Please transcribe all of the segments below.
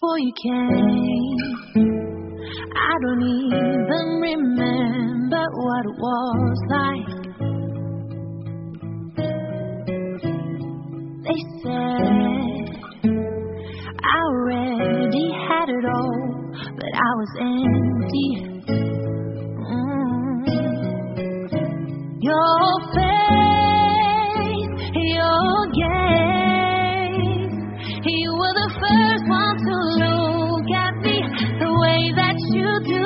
before you came. I don't even remember what it was like. They said I already had it all, but I was empty. Your face, your gaze, you were the first one to look at me the way that you do.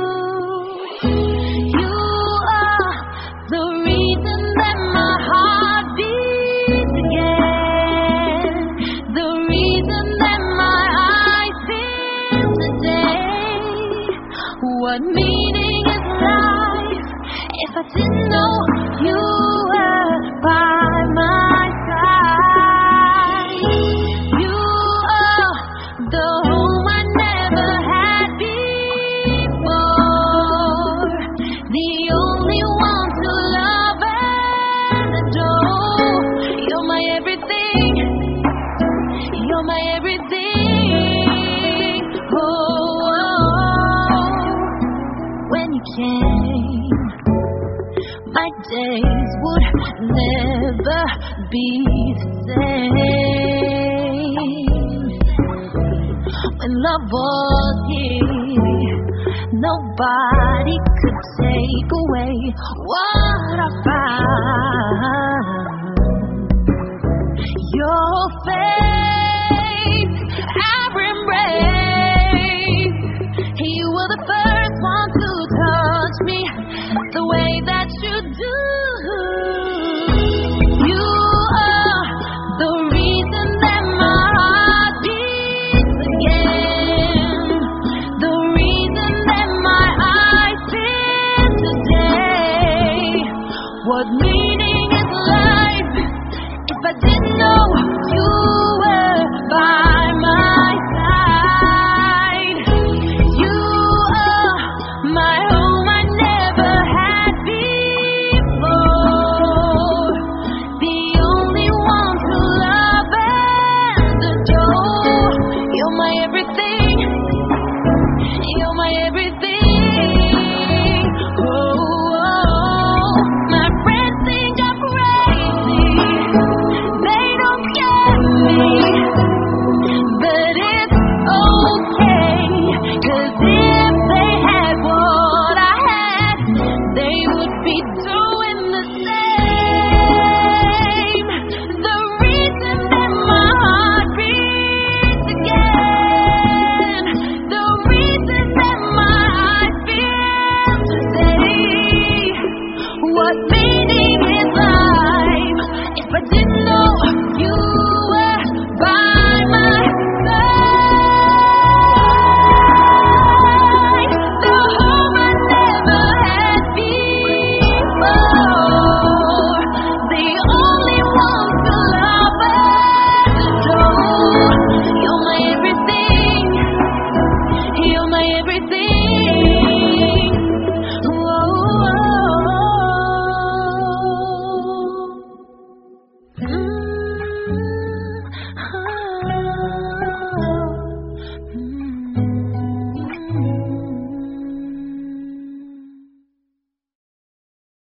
You are the reason that my heart beats again, the reason that my eyes feel today. What meaning is life if I didn't know you were by my side? You are the home I never had before, the only one to love and adore. You're my everything, you're my everything. Oh, when you came, my days would never be the same. When love was here, nobody could take away what I found.